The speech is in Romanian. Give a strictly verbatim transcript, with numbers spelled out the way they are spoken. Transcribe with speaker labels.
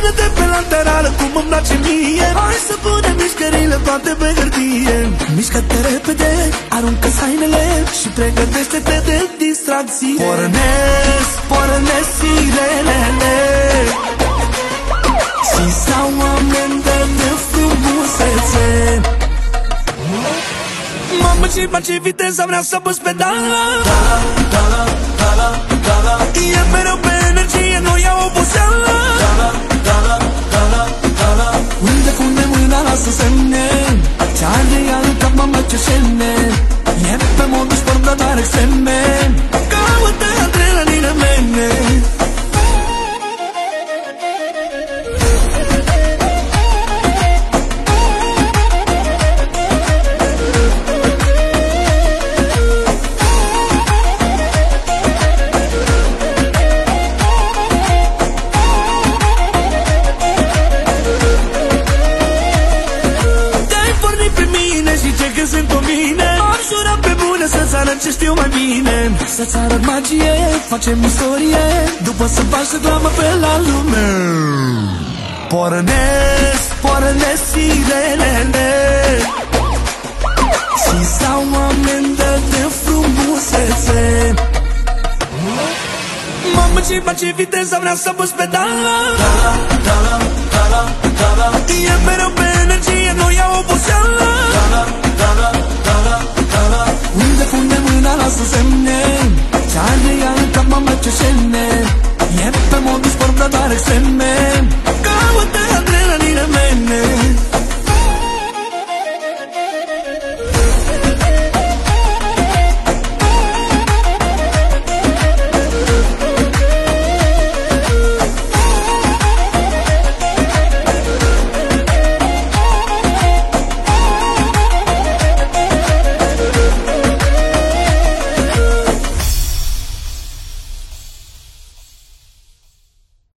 Speaker 1: Pune-te pe laterală cum îmi place mie. Hai să punem mișcările toate pe hârtie. Mișcă-te repede, aruncă hainele și pregătește-te de distracție. Pornesc, pornesc sirenele și stau amendă de frumusețe. Mamă, ce-mi ce viteza, vrea să pus pedala. Dala, dala, dala, dala. E mereu pe energie, nu iau oboseală. Dala, dala, dala, dala. Unde pune mâna, lasă semne. Ce are ea în cap, mamă, ce șene. E pe modul sport, dar doar extreme. Caută adrenalină, mene. Ce știu mai bine, să-ți arăt magie, facem istorie, după să faci reclamă pe la lume. Pornesc, pornesc sirenele și stau amendă de frumusețe. Mamă, ce-mi face viteza, vrea să pus pedala. Dala, dala, dala, dala. E mereu pe energie, nu iau oboseală. Dala, dala, dala, dala. Unde pune mâna, lasă semne. Ce are ea în cap, mamă, ce șene. E pe modul sport, dar doar extreme.